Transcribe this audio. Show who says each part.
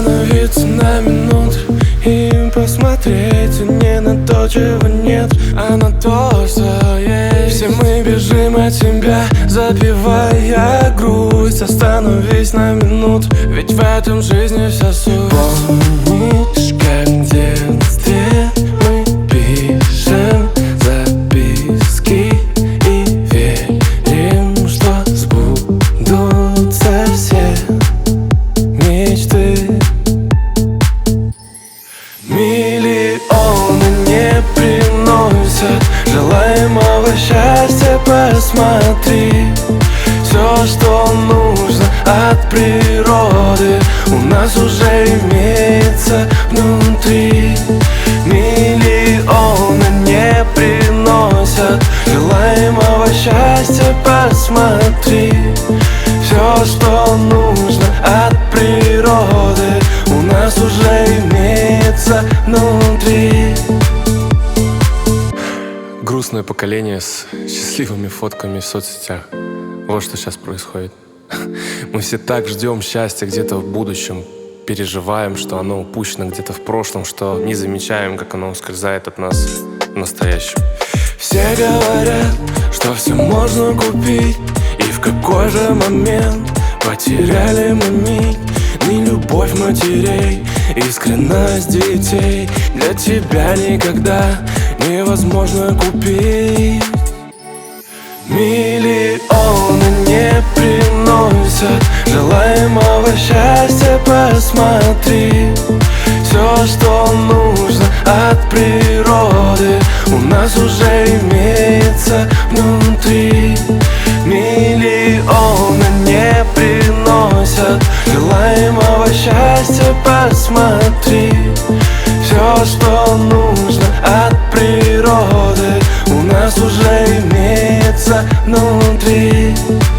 Speaker 1: Остановиться на минуту и посмотреть не на то, чего нет, а на то, что есть. Все мы бежим от тебя, запивая грусть. Остановись на минуту, ведь в этом жизни вся суть. Помнишь, как в детстве мы пишем записки и верим, что сбудутся все мечты. Миллионы не приносят желаемого счастья. Посмотри, все, что нужно от природы, у нас уже имеется внутри. Миллионы не приносят желаемого счастья. Посмотри, все, что нужно от природы, у нас уже имеется внутри. Грустное поколение с счастливыми фотками в соцсетях. Вот что сейчас происходит. Мы все так ждем счастья где-то в будущем, переживаем, что оно упущено где-то в прошлом, что не замечаем, как оно ускользает от нас в настоящем. Все говорят, что все можно купить, и в какой же момент потеряли мы миг. Не любовь матерей, искренность детей для тебя никогда невозможно купить. Миллионы не приносят желаемого счастья. Посмотри, все, что нужно от природы, у нас уже имеется внутри. Миллионы не приносят желаемого счастья. Посмотри, все, что нужно от природы, у нас уже имеется внутри.